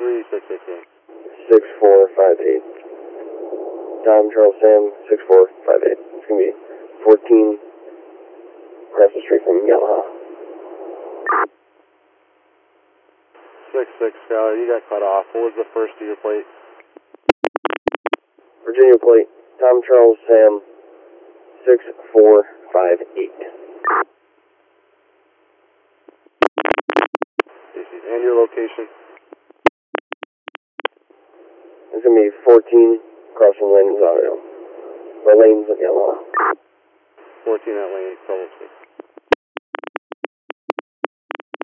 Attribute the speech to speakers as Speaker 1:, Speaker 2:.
Speaker 1: 3668.
Speaker 2: 6458. Tom, Charles, Sam, 6458. It's going to be 14 across the street from Yamaha.
Speaker 1: 66, Skylar, you got cut off. What was the first of your plate?
Speaker 2: Virginia plate, Tom, Charles, Sam, 6458.
Speaker 1: And your location?
Speaker 2: It's going to be 14 across from Lane's Auto. Or Lane's of Yamaha.
Speaker 1: 14 at Lane, trouble 6.